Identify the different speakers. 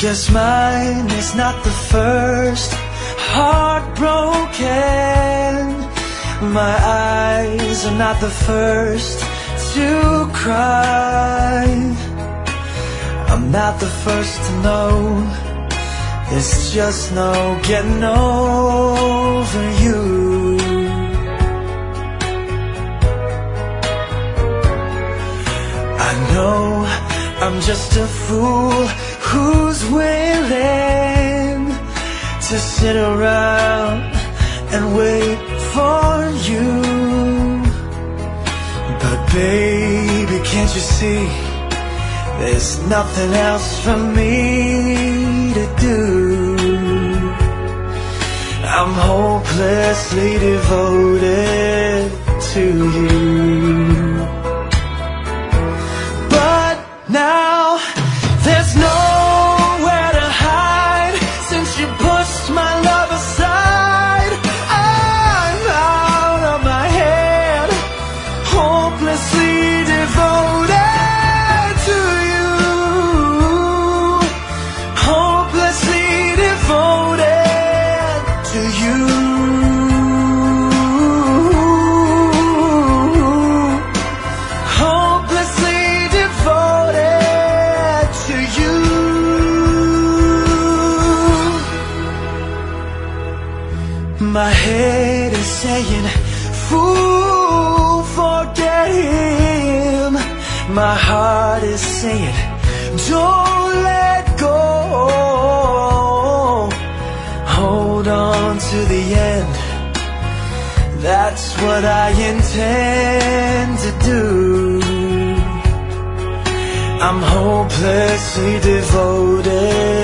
Speaker 1: Guess mine is not the first heartbroken. My eyes are not the first to cry. I'm not the first to know. There's just no getting over you. I know I'm just a fool who's willing to sit around and wait for you. But baby, can't you see there's nothing else for me to do? I'm hopelessly devoted to you. But now there's nowhere to hide since you pushed my love aside. I'm out of my head, hopelessly devoted to you. Hopelessly devoted to you. Hopelessly devoted to you. My head is saying, fool, forget him. My heart is saying, don't let go. Hold on to the end. That's what I intend to do. I'm hopelessly devoted